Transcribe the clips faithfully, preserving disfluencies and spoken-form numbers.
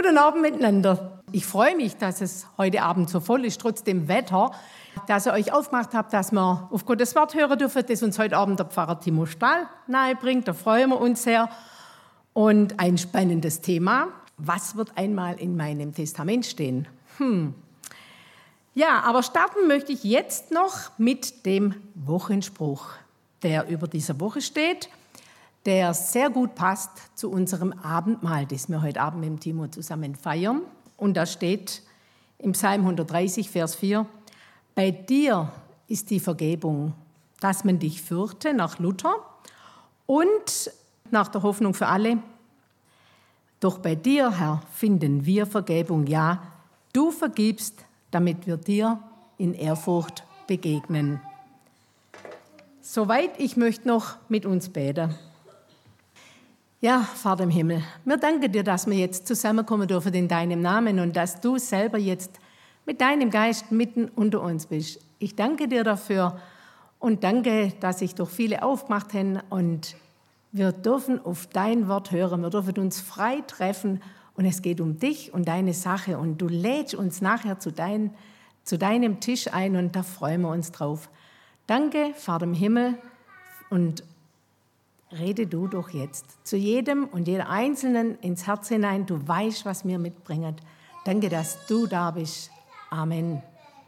Guten Abend miteinander. Ich freue mich, dass es heute Abend so voll ist, trotz dem Wetter, dass ihr euch aufgemacht habt, dass wir auf Gottes Wort hören dürfen, das uns heute Abend der Pfarrer Timo Stahl nahebringt. Da freuen wir uns sehr. Und ein spannendes Thema. Was wird einmal in meinem Testament stehen? Hm. Ja, aber starten möchte ich jetzt noch mit dem Wochenspruch, der über dieser Woche steht, der sehr gut passt zu unserem Abendmahl, das wir heute Abend mit dem Timo zusammen feiern. Und da steht im Psalm hundertdreißig, Vers vier, bei dir ist die Vergebung, dass man dich fürchte, nach Luther, und nach der Hoffnung für alle. Doch bei dir, Herr, finden wir Vergebung, ja, du vergibst, damit wir dir in Ehrfurcht begegnen. Soweit, ich möchte noch mit uns beten. Ja, Vater im Himmel, wir danken dir, dass wir jetzt zusammenkommen dürfen in deinem Namen und dass du selber jetzt mit deinem Geist mitten unter uns bist. Ich danke dir dafür und danke, dass sich doch viele aufgemacht haben und wir dürfen auf dein Wort hören, wir dürfen uns frei treffen und es geht um dich und deine Sache und du lädst uns nachher zu, dein, zu deinem Tisch ein und da freuen wir uns drauf. Danke, Vater im Himmel, und rede du doch jetzt zu jedem und jeder Einzelnen ins Herz hinein. Du weißt, was wir mitbringen. Danke, dass du da bist. Amen.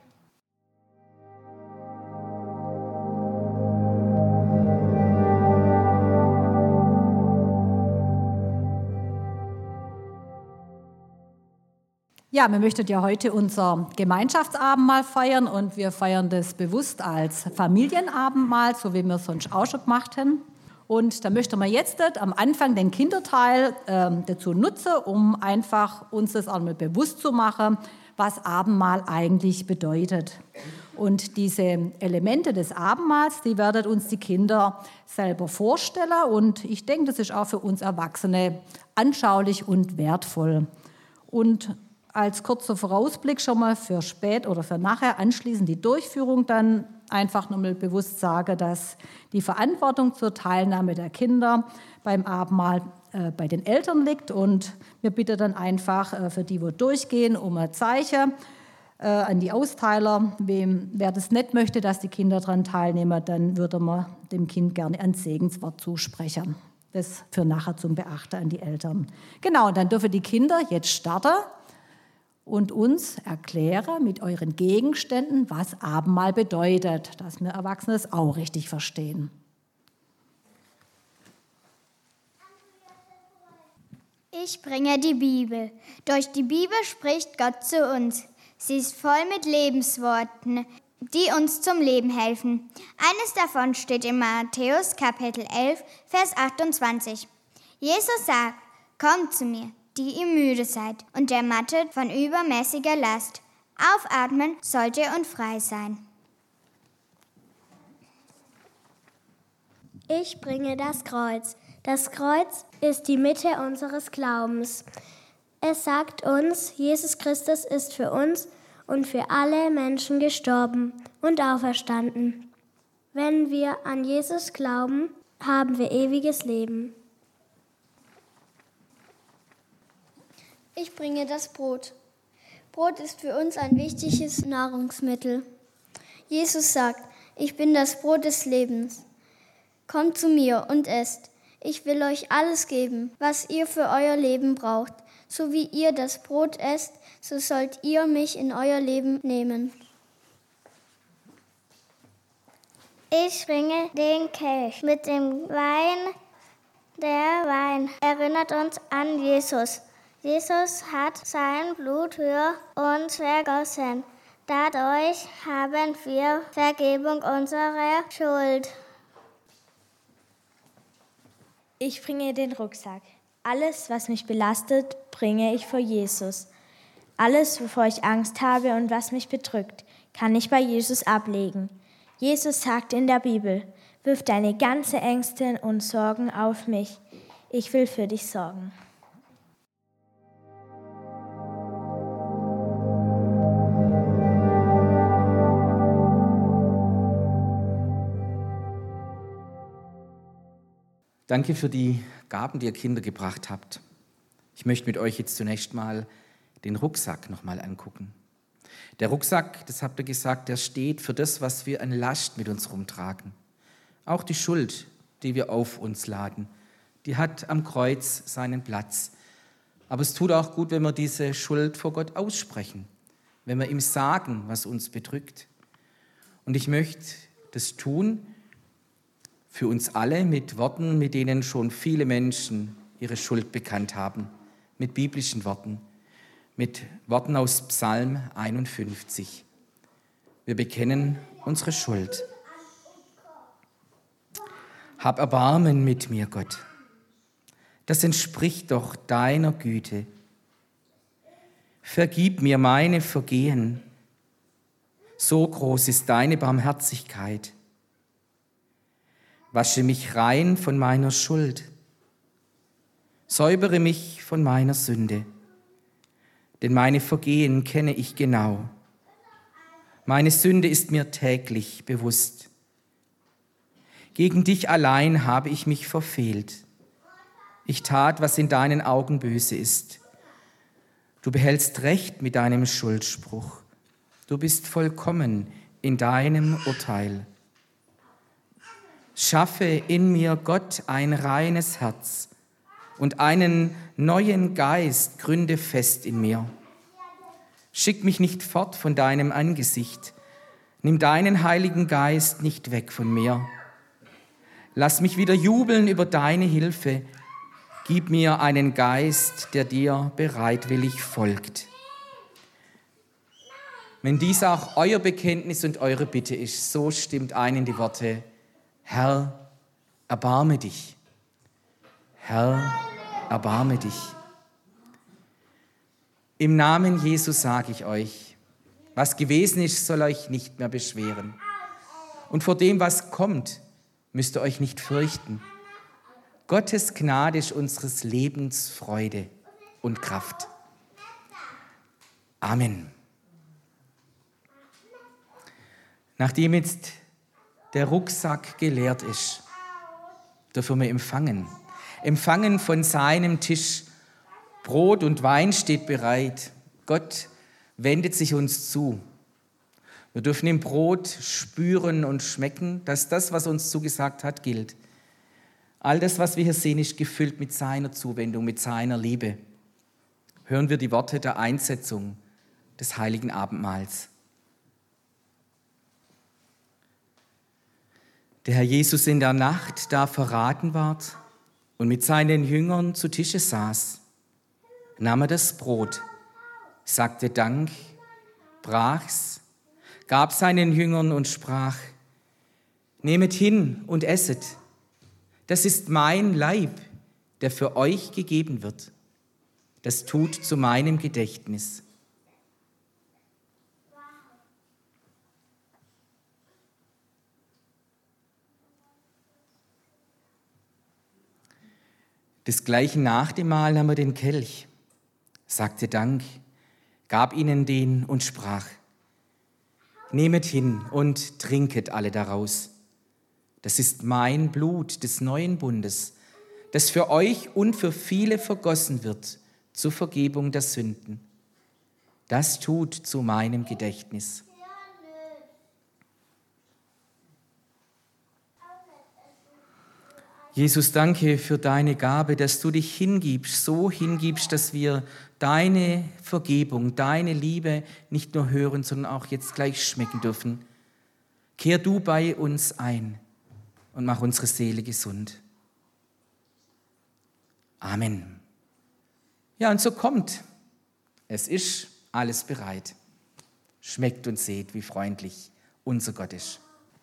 Ja, wir möchten ja heute unser Gemeinschaftsabendmahl feiern und wir feiern das bewusst als Familienabendmahl, so wie wir es sonst auch schon gemacht haben. Und da möchten wir jetzt am Anfang den Kinderteil äh, dazu nutzen, um einfach uns das einmal bewusst zu machen, was Abendmahl eigentlich bedeutet. Und diese Elemente des Abendmahls, die werden uns die Kinder selber vorstellen und ich denke, das ist auch für uns Erwachsene anschaulich und wertvoll. Und als kurzer Vorausblick schon mal für spät oder für nachher anschließend die Durchführung dann einfach nochmal bewusst sage, dass die Verantwortung zur Teilnahme der Kinder beim Abendmahl äh, bei den Eltern liegt und wir bitten dann einfach äh, für die, wo durchgehen, um ein Zeichen äh, an die Austeiler. Wem, wer das nicht möchte, dass die Kinder daran teilnehmen, dann würde man dem Kind gerne ein Segenswort zusprechen. Das für nachher zum Beachten an die Eltern. Genau, und dann dürfen die Kinder jetzt starten und uns erklären mit euren Gegenständen, was Abendmahl bedeutet, dass wir Erwachsene es auch richtig verstehen. Ich bringe die Bibel. Durch die Bibel spricht Gott zu uns. Sie ist voll mit Lebensworten, die uns zum Leben helfen. Eines davon steht in Matthäus Kapitel elf, Vers achtundzwanzig. Jesus sagt, kommt zu mir, die ihr müde seid und ermattet von übermäßiger Last. Aufatmen sollt ihr und frei sein. Ich bringe das Kreuz. Das Kreuz ist die Mitte unseres Glaubens. Es sagt uns, Jesus Christus ist für uns und für alle Menschen gestorben und auferstanden. Wenn wir an Jesus glauben, haben wir ewiges Leben. Ich bringe das Brot. Brot ist für uns ein wichtiges Nahrungsmittel. Jesus sagt, ich bin das Brot des Lebens. Kommt zu mir und esst. Ich will euch alles geben, was ihr für euer Leben braucht. So wie ihr das Brot esst, so sollt ihr mich in euer Leben nehmen. Ich bringe den Kelch mit dem Wein. Der Wein erinnert uns an Jesus. Jesus hat sein Blut für uns vergossen. Dadurch haben wir Vergebung unserer Schuld. Ich bringe den Rucksack. Alles, was mich belastet, bringe ich vor Jesus. Alles, wovor ich Angst habe und was mich bedrückt, kann ich bei Jesus ablegen. Jesus sagt in der Bibel, wirf deine ganze Ängste und Sorgen auf mich. Ich will für dich sorgen. Danke für die Gaben, die ihr Kinder gebracht habt. Ich möchte mit euch jetzt zunächst mal den Rucksack nochmal angucken. Der Rucksack, das habt ihr gesagt, der steht für das, was wir an Last mit uns rumtragen. Auch die Schuld, die wir auf uns laden, die hat am Kreuz seinen Platz. Aber es tut auch gut, wenn wir diese Schuld vor Gott aussprechen, wenn wir ihm sagen, was uns bedrückt. Und ich möchte das tun für uns alle mit Worten, mit denen schon viele Menschen ihre Schuld bekannt haben, mit biblischen Worten, mit Worten aus Psalm einundfünfzig. Wir bekennen unsere Schuld. Hab Erbarmen mit mir, Gott. Das entspricht doch deiner Güte. Vergib mir meine Vergehen. So groß ist deine Barmherzigkeit. Wasche mich rein von meiner Schuld. Säubere mich von meiner Sünde. Denn meine Vergehen kenne ich genau. Meine Sünde ist mir täglich bewusst. Gegen dich allein habe ich mich verfehlt. Ich tat, was in deinen Augen böse ist. Du behältst Recht mit deinem Schuldspruch. Du bist vollkommen in deinem Urteil. Schaffe in mir, Gott, ein reines Herz und einen neuen Geist gründe fest in mir. Schick mich nicht fort von deinem Angesicht. Nimm deinen Heiligen Geist nicht weg von mir. Lass mich wieder jubeln über deine Hilfe. Gib mir einen Geist, der dir bereitwillig folgt. Wenn dies auch euer Bekenntnis und eure Bitte ist, so stimmt ein in die Worte: Herr, erbarme dich. Herr, erbarme dich. Im Namen Jesus sage ich euch, was gewesen ist, soll euch nicht mehr beschweren. Und vor dem, was kommt, müsst ihr euch nicht fürchten. Gottes Gnade ist unseres Lebens Freude und Kraft. Amen. Nachdem jetzt der Rucksack geleert ist, dürfen wir empfangen. Empfangen von seinem Tisch. Brot und Wein steht bereit. Gott wendet sich uns zu. Wir dürfen im Brot spüren und schmecken, dass das, was uns zugesagt hat, gilt. All das, was wir hier sehen, ist gefüllt mit seiner Zuwendung, mit seiner Liebe. Hören wir die Worte der Einsetzung des heiligen Abendmahls. Der Herr Jesus in der Nacht, da verraten ward und mit seinen Jüngern zu Tische saß, nahm er das Brot, sagte Dank, brach's, gab seinen Jüngern und sprach: Nehmet hin und esset. Das ist mein Leib, der für euch gegeben wird. Das tut zu meinem Gedächtnis. Desgleichen nach dem Mahl nahm er den Kelch, sagte Dank, gab ihnen den und sprach: Nehmet hin und trinket alle daraus. Das ist mein Blut des neuen Bundes, das für euch und für viele vergossen wird zur Vergebung der Sünden. Das tut zu meinem Gedächtnis. Jesus, danke für deine Gabe, dass du dich hingibst, so hingibst, dass wir deine Vergebung, deine Liebe nicht nur hören, sondern auch jetzt gleich schmecken dürfen. Kehr du bei uns ein und mach unsere Seele gesund. Amen. Ja, und so kommt. Es ist alles bereit. Schmeckt und seht, wie freundlich unser Gott ist.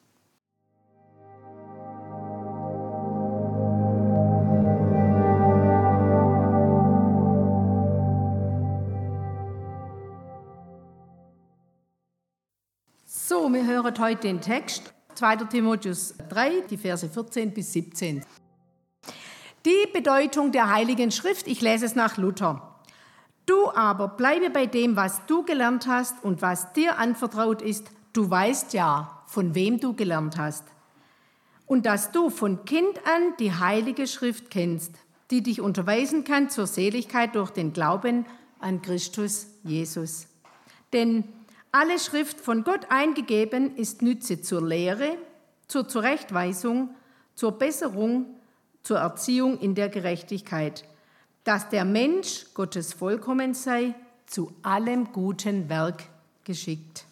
So, wir hören heute den Text, zweiter Timotheus drei, die Verse vierzehn bis siebzehn. Die Bedeutung der Heiligen Schrift, ich lese es nach Luther. Du aber bleibe bei dem, was du gelernt hast und was dir anvertraut ist. Du weißt ja, von wem du gelernt hast. Und dass du von Kind an die Heilige Schrift kennst, die dich unterweisen kann zur Seligkeit durch den Glauben an Christus Jesus. Denn alle Schrift von Gott eingegeben ist Nütze zur Lehre, zur Zurechtweisung, zur Besserung, zur Erziehung in der Gerechtigkeit, dass der Mensch Gottes vollkommen sei, zu allem guten Werk geschickt.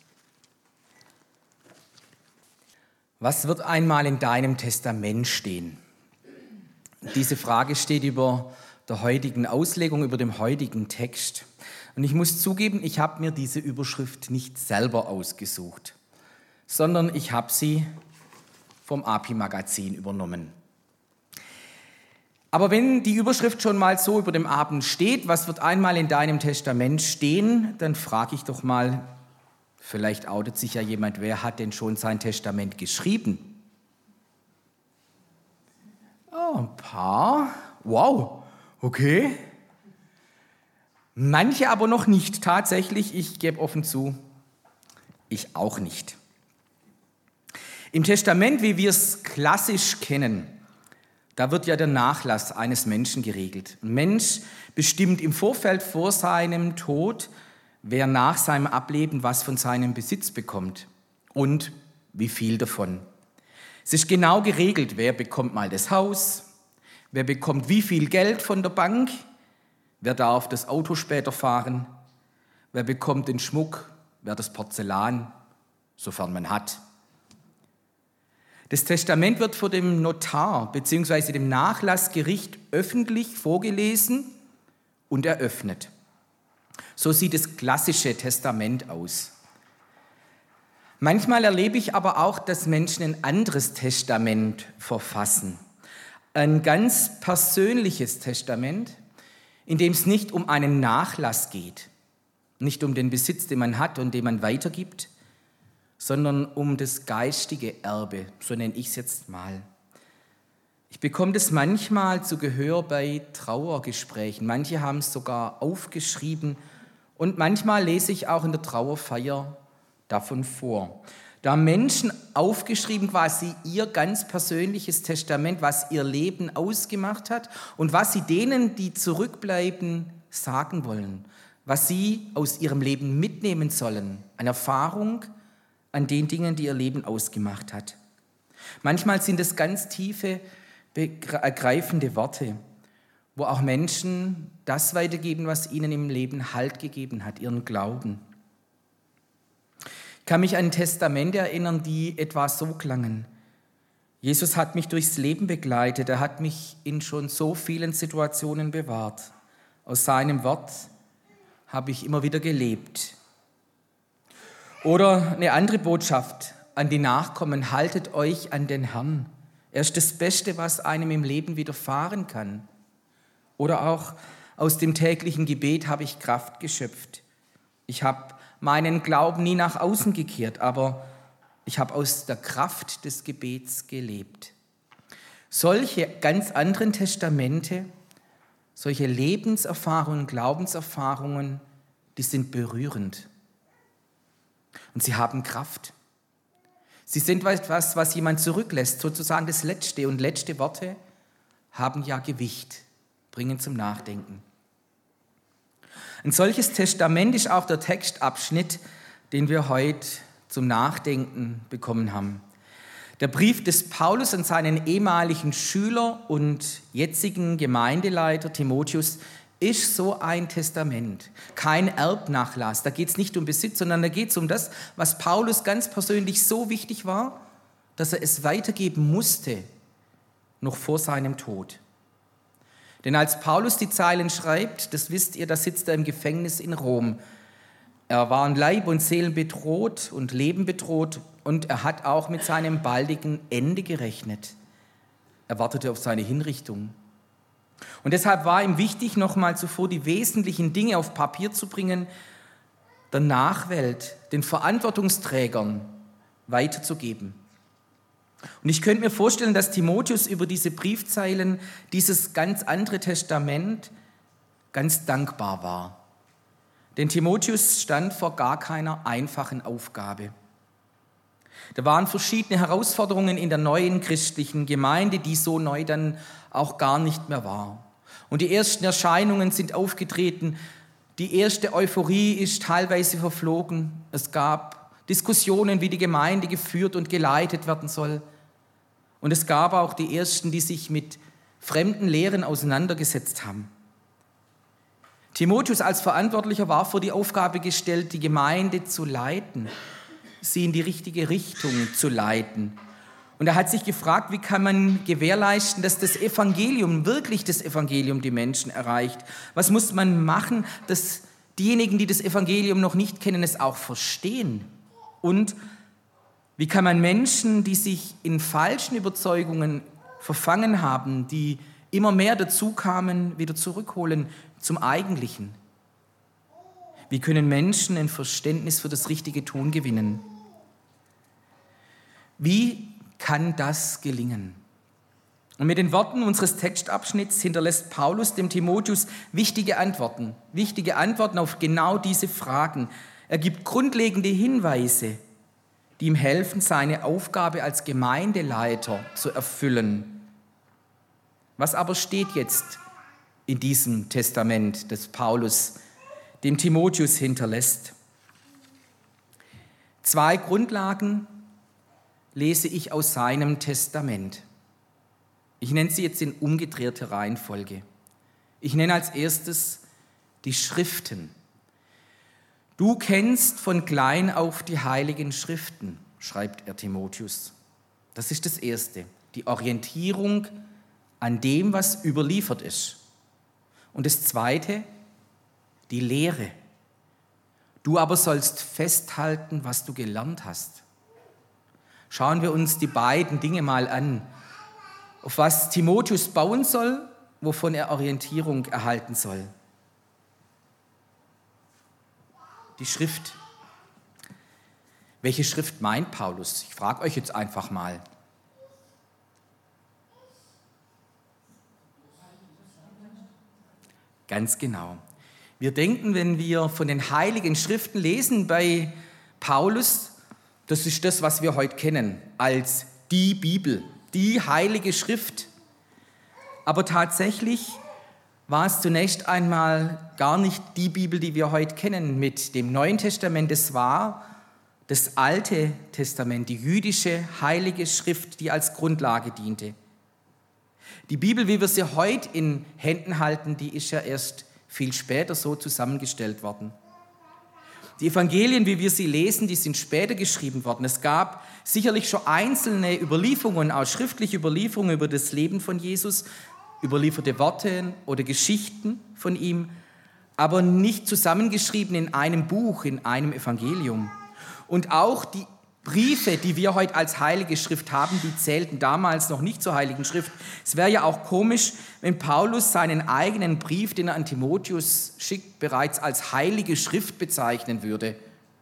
Was wird einmal in deinem Testament stehen? Diese Frage steht über der heutigen Auslegung, über dem heutigen Text. Und ich muss zugeben, ich habe mir diese Überschrift nicht selber ausgesucht, sondern ich habe sie vom A P I-Magazin übernommen. Aber wenn die Überschrift schon mal so über dem Abend steht, was wird einmal in deinem Testament stehen, dann frage ich doch mal, vielleicht outet sich ja jemand, wer hat denn schon sein Testament geschrieben? Oh, ein paar. Wow, okay. Manche aber noch nicht. Tatsächlich, ich gebe offen zu, ich auch nicht. Im Testament, wie wir es klassisch kennen, da wird ja der Nachlass eines Menschen geregelt. Ein Mensch bestimmt im Vorfeld vor seinem Tod, wer nach seinem Ableben was von seinem Besitz bekommt und wie viel davon. Es ist genau geregelt, wer bekommt mal das Haus, wer bekommt wie viel Geld von der Bank, wer darf das Auto später fahren, wer bekommt den Schmuck, wer das Porzellan, sofern man hat. Das Testament wird vor dem Notar bzw. dem Nachlassgericht öffentlich vorgelesen und eröffnet. So sieht das klassische Testament aus. Manchmal erlebe ich aber auch, dass Menschen ein anderes Testament verfassen. Ein ganz persönliches Testament, in dem es nicht um einen Nachlass geht, nicht um den Besitz, den man hat und den man weitergibt, sondern um das geistige Erbe, so nenne ich es jetzt mal. Ich bekomme das manchmal zu Gehör bei Trauergesprächen. Manche haben es sogar aufgeschrieben und manchmal lese ich auch in der Trauerfeier davon vor. Da haben Menschen aufgeschrieben, quasi ihr ganz persönliches Testament, was ihr Leben ausgemacht hat und was sie denen, die zurückbleiben, sagen wollen, was sie aus ihrem Leben mitnehmen sollen, an Erfahrung, an den Dingen, die ihr Leben ausgemacht hat. Manchmal sind es ganz tiefe, ergreifende Worte, wo auch Menschen das weitergeben, was ihnen im Leben Halt gegeben hat, ihren Glauben. Ich kann mich an Testamente erinnern, die etwa so klangen. Jesus hat mich durchs Leben begleitet, er hat mich in schon so vielen Situationen bewahrt. Aus seinem Wort habe ich immer wieder gelebt. Oder eine andere Botschaft an die Nachkommen, haltet euch an den Herrn. Er ist das Beste, was einem im Leben widerfahren kann. Oder auch aus dem täglichen Gebet habe ich Kraft geschöpft. Ich habe meinen Glauben nie nach außen gekehrt, aber ich habe aus der Kraft des Gebets gelebt. Solche ganz anderen Testamente, solche Lebenserfahrungen, Glaubenserfahrungen, die sind berührend. Und sie haben Kraft. Sie sind etwas, was jemand zurücklässt, sozusagen das Letzte. Und letzte Worte haben ja Gewicht, bringen zum Nachdenken. Ein solches Testament ist auch der Textabschnitt, den wir heute zum Nachdenken bekommen haben. Der Brief des Paulus an seinen ehemaligen Schüler und jetzigen Gemeindeleiter Timotheus ist so ein Testament, kein Erbnachlass. Da geht es nicht um Besitz, sondern da geht es um das, was Paulus ganz persönlich so wichtig war, dass er es weitergeben musste, noch vor seinem Tod. Denn als Paulus die Zeilen schreibt, das wisst ihr, da sitzt er im Gefängnis in Rom. Er war an Leib und Seelen bedroht und Leben bedroht und er hat auch mit seinem baldigen Ende gerechnet. Er wartete auf seine Hinrichtung. Und deshalb war ihm wichtig, nochmal zuvor die wesentlichen Dinge auf Papier zu bringen, der Nachwelt, den Verantwortungsträgern weiterzugeben. Und ich könnte mir vorstellen, dass Timotheus über diese Briefzeilen, dieses ganz andere Testament, ganz dankbar war. Denn Timotheus stand vor gar keiner einfachen Aufgabe. Da waren verschiedene Herausforderungen in der neuen christlichen Gemeinde, die so neu dann auch gar nicht mehr war. Und die ersten Erscheinungen sind aufgetreten. Die erste Euphorie ist teilweise verflogen. Es gab Diskussionen, wie die Gemeinde geführt und geleitet werden soll. Und es gab auch die ersten, die sich mit fremden Lehren auseinandergesetzt haben. Timotheus als Verantwortlicher war vor die Aufgabe gestellt, die Gemeinde zu leiten, sie in die richtige Richtung zu leiten. Und er hat sich gefragt, wie kann man gewährleisten, dass das Evangelium, wirklich das Evangelium, die Menschen erreicht? Was muss man machen, dass diejenigen, die das Evangelium noch nicht kennen, es auch verstehen? Und wie kann man Menschen, die sich in falschen Überzeugungen verfangen haben, die immer mehr dazu kamen, wieder zurückholen zum Eigentlichen? Wie können Menschen ein Verständnis für das richtige Tun gewinnen? Wie kann das gelingen? Und mit den Worten unseres Textabschnitts hinterlässt Paulus dem Timotheus wichtige Antworten, wichtige Antworten auf genau diese Fragen. Er gibt grundlegende Hinweise, die ihm helfen, seine Aufgabe als Gemeindeleiter zu erfüllen. Was aber steht jetzt in diesem Testament, das Paulus dem Timotheus hinterlässt? Zwei Grundlagen lese ich aus seinem Testament. Ich nenne sie jetzt in umgedrehter Reihenfolge. Ich nenne als erstes die Schriften. Du kennst von klein auf die heiligen Schriften, schreibt er Timotheus. Das ist das Erste, die Orientierung an dem, was überliefert ist. Und das Zweite, die Lehre. Du aber sollst festhalten, was du gelernt hast. Schauen wir uns die beiden Dinge mal an, auf was Timotheus bauen soll, wovon er Orientierung erhalten soll. Die Schrift. Welche Schrift meint Paulus? Ich frage euch jetzt einfach mal. Ganz genau. Wir denken, wenn wir von den heiligen Schriften lesen bei Paulus, das ist das, was wir heute kennen als die Bibel, die heilige Schrift. Aber tatsächlich war es zunächst einmal gar nicht die Bibel, die wir heute kennen mit dem Neuen Testament. Es war das Alte Testament, die jüdische heilige Schrift, die als Grundlage diente. Die Bibel, wie wir sie heute in Händen halten, die ist ja erst viel später so zusammengestellt worden. Die Evangelien, wie wir sie lesen, die sind später geschrieben worden. Es gab sicherlich schon einzelne Überlieferungen, auch schriftliche Überlieferungen über das Leben von Jesus, überlieferte Worte oder Geschichten von ihm, aber nicht zusammengeschrieben in einem Buch, in einem Evangelium. Und auch die Briefe, die wir heute als heilige Schrift haben, die zählten damals noch nicht zur heiligen Schrift. Es wäre ja auch komisch, wenn Paulus seinen eigenen Brief, den er an Timotheus schickt, bereits als heilige Schrift bezeichnen würde.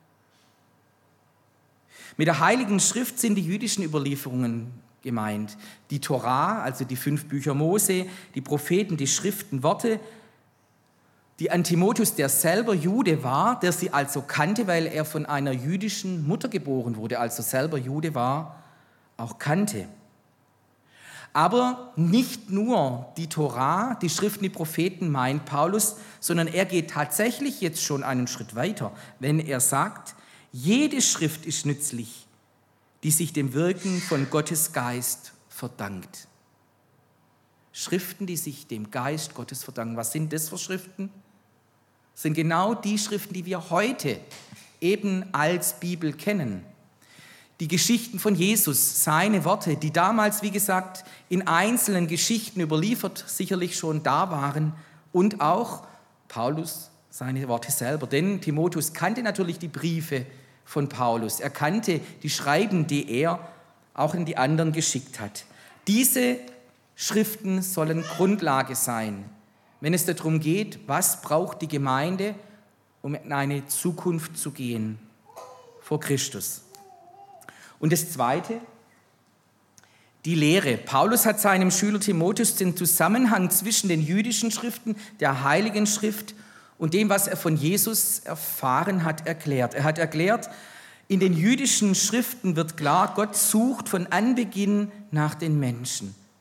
Mit der heiligen Schrift sind die jüdischen Überlieferungen gemeint. Die Torah, also die fünf Bücher Mose, die Propheten, die Schriften, Worte, die an Timotheus, der selber Jude war, der sie also kannte, weil er von einer jüdischen Mutter geboren wurde, also selber Jude war, auch kannte. Aber nicht nur die Torah, die Schriften, die Propheten meint Paulus, sondern er geht tatsächlich jetzt schon einen Schritt weiter, wenn er sagt, jede Schrift ist nützlich, die sich dem Wirken von Gottes Geist verdankt. Schriften, die sich dem Geist Gottes verdanken. Was sind das für Schriften? Das sind genau die Schriften, die wir heute eben als Bibel kennen. Die Geschichten von Jesus, seine Worte, die damals, wie gesagt, in einzelnen Geschichten überliefert sicherlich schon da waren und auch Paulus, seine Worte selber. Denn Timotheus kannte natürlich die Briefe von Paulus. Er kannte die Schreiben, die er auch in die anderen geschickt hat. Diese Schriften sollen Grundlage sein, wenn es darum geht, was braucht die Gemeinde, um in eine Zukunft zu gehen vor Christus. Und das Zweite, die Lehre. Paulus hat seinem Schüler Timotheus den Zusammenhang zwischen den jüdischen Schriften, der Heiligen Schrift und dem, was er von Jesus erfahren hat, erklärt. Er hat erklärt, in den jüdischen Schriften wird klar, Gott sucht von Anbeginn nach den Menschen.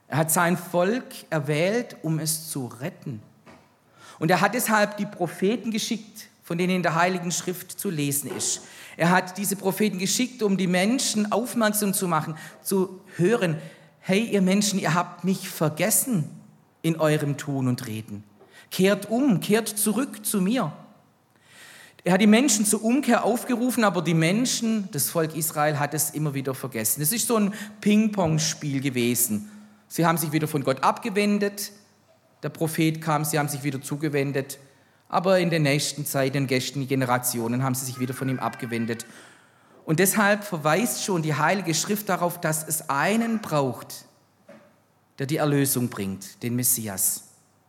Er hat sein Volk erwählt, um es zu retten. Und er hat deshalb die Propheten geschickt, von denen in der Heiligen Schrift zu lesen ist. Er hat diese Propheten geschickt, um die Menschen aufmerksam zu machen, zu hören, hey ihr Menschen, ihr habt mich vergessen in eurem Tun und Reden. Kehrt um, kehrt zurück zu mir. Er hat die Menschen zur Umkehr aufgerufen, aber die Menschen, das Volk Israel, hat es immer wieder vergessen. Es ist so ein Ping-Pong-Spiel gewesen. Sie haben sich wieder von Gott abgewendet, der Prophet kam, sie haben sich wieder zugewendet, aber in der nächsten Zeit, in den nächsten Generationen haben sie sich wieder von ihm abgewendet. Und deshalb verweist schon die Heilige Schrift darauf, dass es einen braucht, der die Erlösung bringt, den Messias.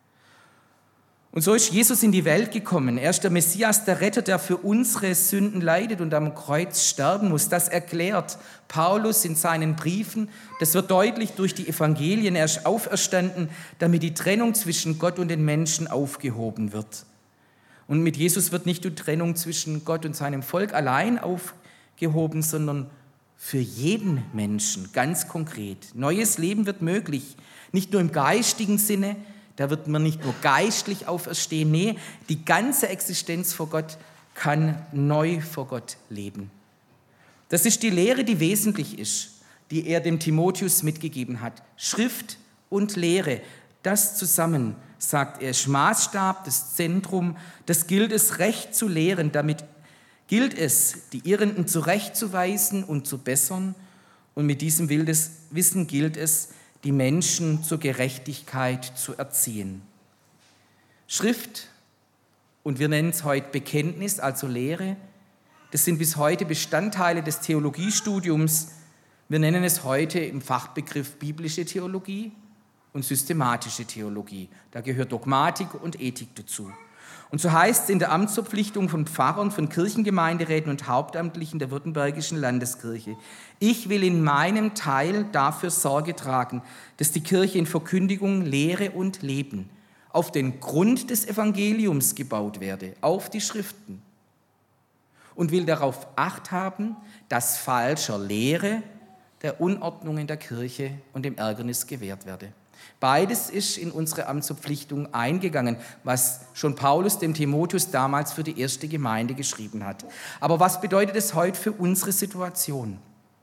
Und so ist Jesus in die Welt gekommen. Er ist der Messias, der Retter, der für unsere Sünden leidet und am Kreuz sterben muss. Das erklärt Paulus in seinen Briefen. Das wird deutlich durch die Evangelien. Er ist auferstanden, damit die Trennung zwischen Gott und den Menschen aufgehoben wird. Und mit Jesus wird nicht die Trennung zwischen Gott und seinem Volk allein aufgehoben, sondern für jeden Menschen, ganz konkret. Neues Leben wird möglich, nicht nur im geistigen Sinne, da wird man nicht nur geistlich auferstehen, nee, die ganze Existenz vor Gott kann neu vor Gott leben. Das ist die Lehre, die wesentlich ist, die er dem Timotheus mitgegeben hat. Schrift und Lehre, das zusammen, sagt er, ist Maßstab, das Zentrum, das gilt es recht zu lehren, damit gilt es, die Irrenden zurechtzuweisen und zu bessern, und mit diesem Wissen gilt es, die Menschen zur Gerechtigkeit zu erziehen. Schrift, und wir nennen es heute Bekenntnis, also Lehre, das sind bis heute Bestandteile des Theologiestudiums. Wir nennen es heute im Fachbegriff biblische Theologie und systematische Theologie. Da gehört Dogmatik und Ethik dazu. Und so heißt es in der Amtsverpflichtung von Pfarrern, von Kirchengemeinderäten und Hauptamtlichen der Württembergischen Landeskirche: Ich will in meinem Teil dafür Sorge tragen, dass die Kirche in Verkündigung, Lehre und Leben auf den Grund des Evangeliums gebaut werde, auf die Schriften, und will darauf Acht haben, dass falscher Lehre der Unordnung in der Kirche und dem Ärgernis gewährt werde. Beides ist in unsere Amtsverpflichtung eingegangen, was schon Paulus dem Timotheus damals für die erste Gemeinde geschrieben hat. Aber was bedeutet es heute für unsere Situation?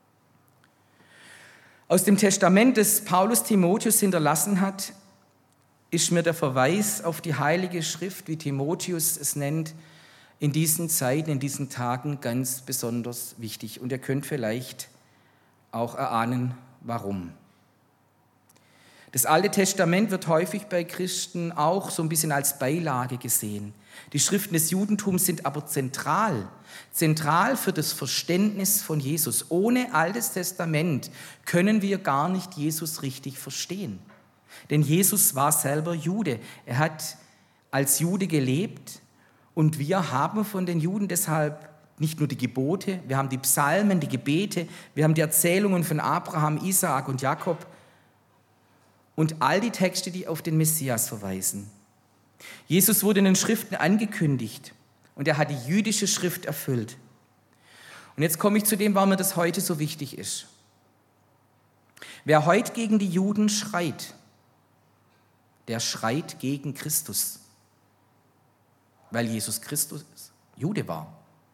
Aus dem Testament, das Paulus Timotheus hinterlassen hat, ist mir der Verweis auf die Heilige Schrift, wie Timotheus es nennt, in diesen Zeiten, in diesen Tagen ganz besonders wichtig. Und ihr könnt vielleicht auch erahnen, warum. Das Alte Testament wird häufig bei Christen auch so ein bisschen als Beilage gesehen. Die Schriften des Judentums sind aber zentral, zentral für das Verständnis von Jesus. Ohne Altes Testament können wir gar nicht Jesus richtig verstehen. Denn Jesus war selber Jude. Er hat als Jude gelebt und wir haben von den Juden deshalb nicht nur die Gebote, wir haben die Psalmen, die Gebete, wir haben die Erzählungen von Abraham, Isaak und Jakob und all die Texte, die auf den Messias verweisen. Jesus wurde in den Schriften angekündigt und er hat die jüdische Schrift erfüllt. Und jetzt komme ich zu dem, warum mir das heute so wichtig ist. Wer heute gegen die Juden schreit, der schreit gegen Christus, weil Jesus Christus Jude war.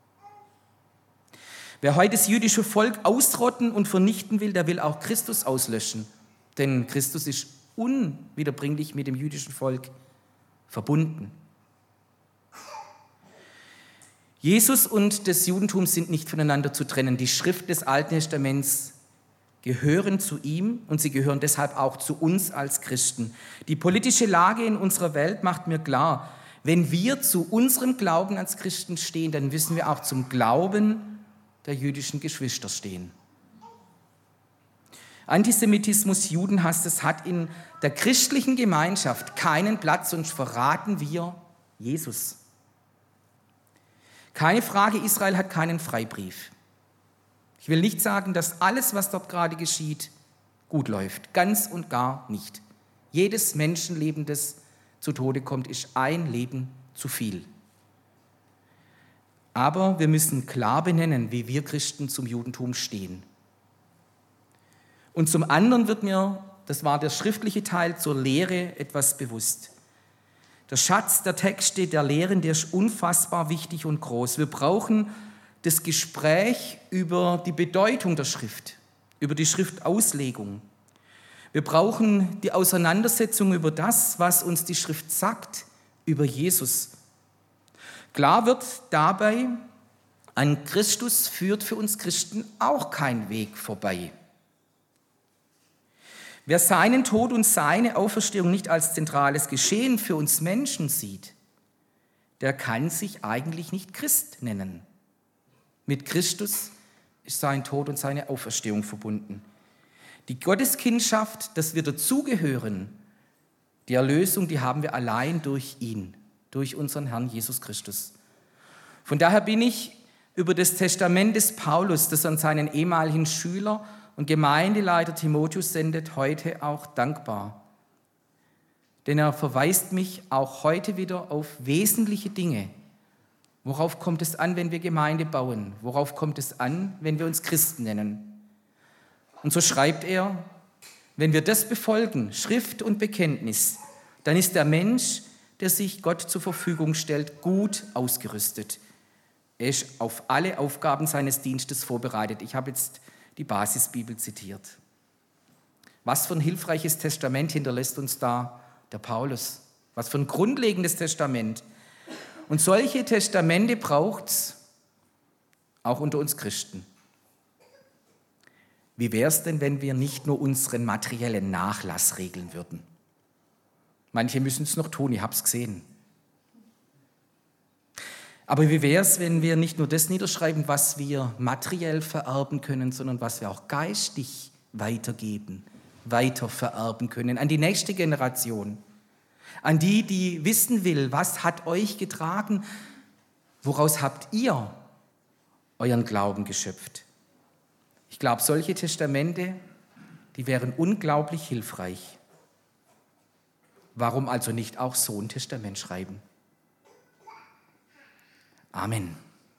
Wer heute das jüdische Volk ausrotten und vernichten will, der will auch Christus auslöschen. Denn Christus ist unwiederbringlich mit dem jüdischen Volk verbunden. Jesus und das Judentum sind nicht voneinander zu trennen. Die Schriften des Alten Testaments gehören zu ihm und sie gehören deshalb auch zu uns als Christen. Die politische Lage in unserer Welt macht mir klar, wenn wir zu unserem Glauben als Christen stehen, dann müssen wir auch zum Glauben der jüdischen Geschwister stehen. Antisemitismus, Judenhass, das hat in der christlichen Gemeinschaft keinen Platz, sonst verraten wir Jesus. Keine Frage, Israel hat keinen Freibrief. Ich will nicht sagen, dass alles, was dort gerade geschieht, gut läuft. Ganz und gar nicht. Jedes Menschenleben, das zu Tode kommt, ist ein Leben zu viel. Aber wir müssen klar benennen, wie wir Christen zum Judentum stehen. Und zum anderen wird mir das war der schriftliche Teil, zur Lehre etwas bewusst. Der Schatz der Texte der Lehren, der ist unfassbar wichtig und groß. Wir brauchen das Gespräch über die Bedeutung der Schrift, über die Schriftauslegung. Wir brauchen die Auseinandersetzung über das, was uns die Schrift sagt, über Jesus. Klar wird dabei, an Christus führt für uns Christen auch kein Weg vorbei. Wer seinen Tod und seine Auferstehung nicht als zentrales Geschehen für uns Menschen sieht, der kann sich eigentlich nicht Christ nennen. Mit Christus ist sein Tod und seine Auferstehung verbunden. Die Gotteskindschaft, dass wir dazugehören, die Erlösung, die haben wir allein durch ihn, durch unseren Herrn Jesus Christus. Von daher bin ich über das Testament des Paulus, das an seinen ehemaligen Schüler und Gemeindeleiter Timotheus sendet, heute auch dankbar. Denn er verweist mich auch heute wieder auf wesentliche Dinge. Worauf kommt es an, wenn wir Gemeinde bauen? Worauf kommt es an, wenn wir uns Christen nennen? Und so schreibt er, wenn wir das befolgen, Schrift und Bekenntnis, dann ist der Mensch, der sich Gott zur Verfügung stellt, gut ausgerüstet. Er ist auf alle Aufgaben seines Dienstes vorbereitet. Ich habe jetzt die Basisbibel zitiert. Was für ein hilfreiches Testament hinterlässt uns da der Paulus? Was für ein grundlegendes Testament. Und solche Testamente braucht es auch unter uns Christen. Wie wäre es denn, wenn wir nicht nur unseren materiellen Nachlass regeln würden? Manche müssen es noch tun, ich habe es gesehen. Aber wie wäre es, wenn wir nicht nur das niederschreiben, was wir materiell vererben können, sondern was wir auch geistig weitergeben, weiter vererben können an die nächste Generation, an die, die wissen will, was hat euch getragen, woraus habt ihr euren Glauben geschöpft. Ich glaube, solche Testamente, die wären unglaublich hilfreich. Warum also nicht auch so ein Testament schreiben? Amen.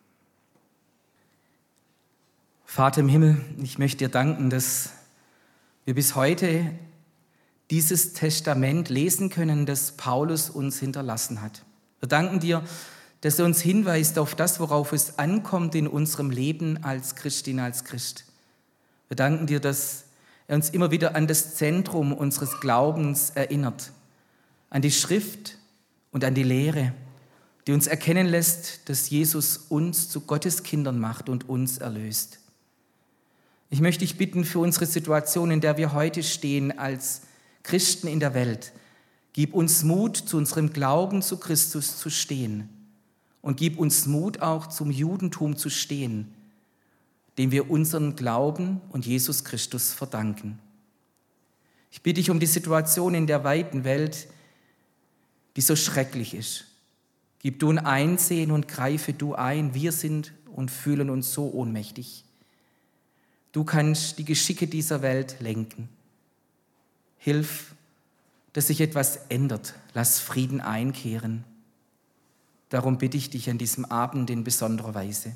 Vater im Himmel, ich möchte dir danken, dass wir bis heute dieses Testament lesen können, das Paulus uns hinterlassen hat. Wir danken dir, dass er uns hinweist auf das, worauf es ankommt in unserem Leben als Christin, als Christ. Wir danken dir, dass er uns immer wieder an das Zentrum unseres Glaubens erinnert, an die Schrift und an die Lehre, die uns erkennen lässt, dass Jesus uns zu Gottes Kindern macht und uns erlöst. Ich möchte dich bitten für unsere Situation, in der wir heute stehen als Christen in der Welt. Gib uns Mut, zu unserem Glauben zu Christus zu stehen und gib uns Mut auch zum Judentum zu stehen, dem wir unseren Glauben und Jesus Christus verdanken. Ich bitte dich um die Situation in der weiten Welt, die so schrecklich ist. Gib du ein Einsehen und greife du ein. Wir sind und fühlen uns so ohnmächtig. Du kannst die Geschicke dieser Welt lenken. Hilf, dass sich etwas ändert. Lass Frieden einkehren. Darum bitte ich dich an diesem Abend in besonderer Weise.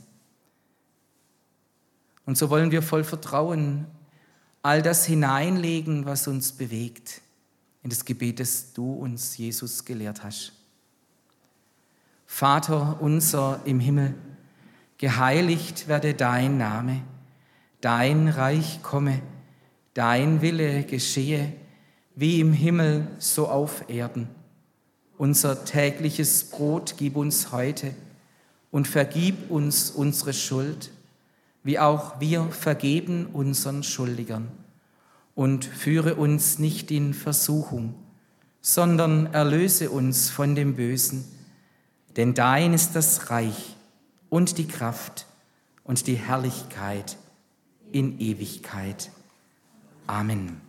Und so wollen wir voll Vertrauen all das hineinlegen, was uns bewegt, in das Gebet, das du uns, Jesus, gelehrt hast. Vater unser im Himmel, geheiligt werde dein Name, dein Reich komme, dein Wille geschehe, wie im Himmel, so auf Erden. Unser tägliches Brot gib uns heute und vergib uns unsere Schuld, wie auch wir vergeben unseren Schuldigern. Und führe uns nicht in Versuchung, sondern erlöse uns von dem Bösen. Denn dein ist das Reich und die Kraft und die Herrlichkeit in Ewigkeit. Amen.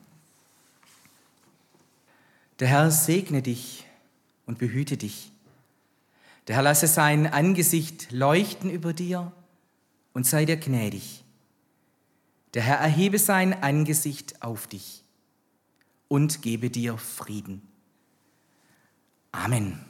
Der Herr segne dich und behüte dich. Der Herr lasse sein Angesicht leuchten über dir und sei dir gnädig. Der Herr erhebe sein Angesicht auf dich und gebe dir Frieden. Amen.